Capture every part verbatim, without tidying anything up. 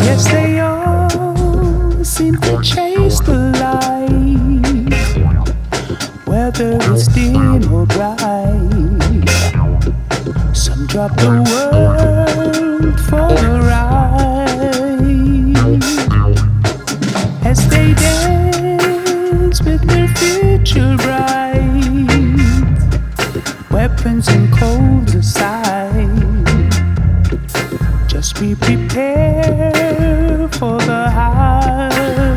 Yes, they all seem to chase the light, whether it's dim or bright. Some drop the world for the ride as they dance with their future bright. Weapons and codes aside, just be prepared for the high.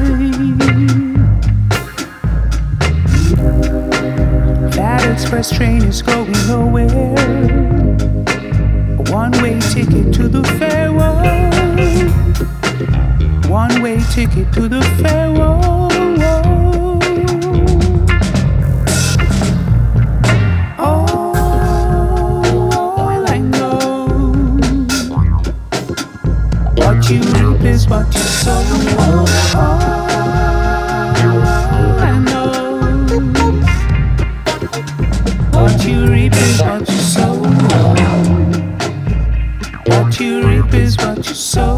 That express train is going nowhere. A one-way ticket to the fair world. One-way ticket to the fair world. What you reap is what you sow. All I know. What you reap is what you sow. What you reap is what you sow.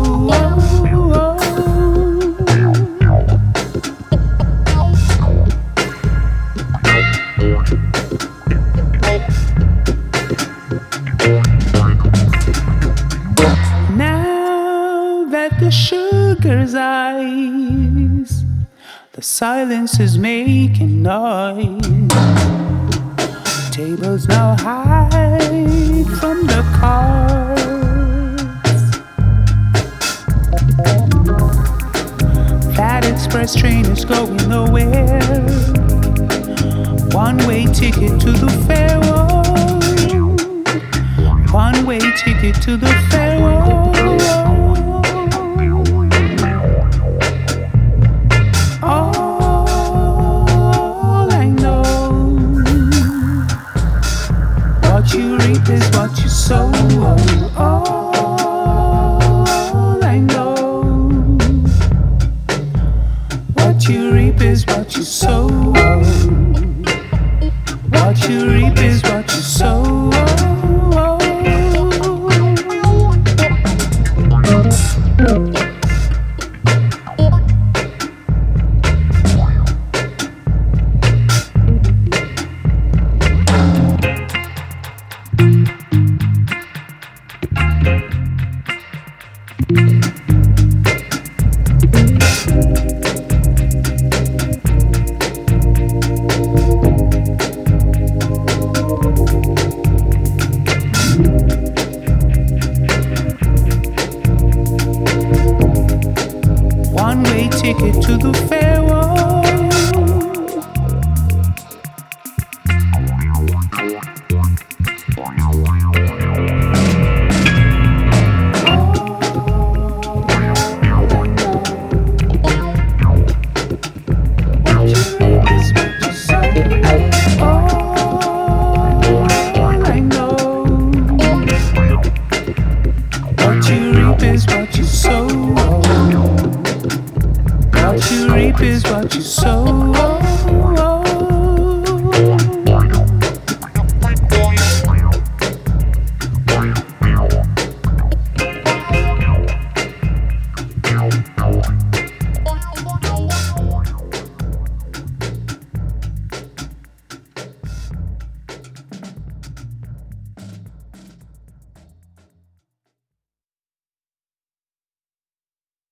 The sugar's eyes, the silence is making noise. Tables now hide from the cards. That express train is going nowhere. One-way ticket to the fair world. One-way ticket to the fair world. What you reap is what you sow. All I know. What you reap is what you sow. What you reap is what you sow. One-way ticket to the fair world. What you reap is what you sow. What you reap is what you sow.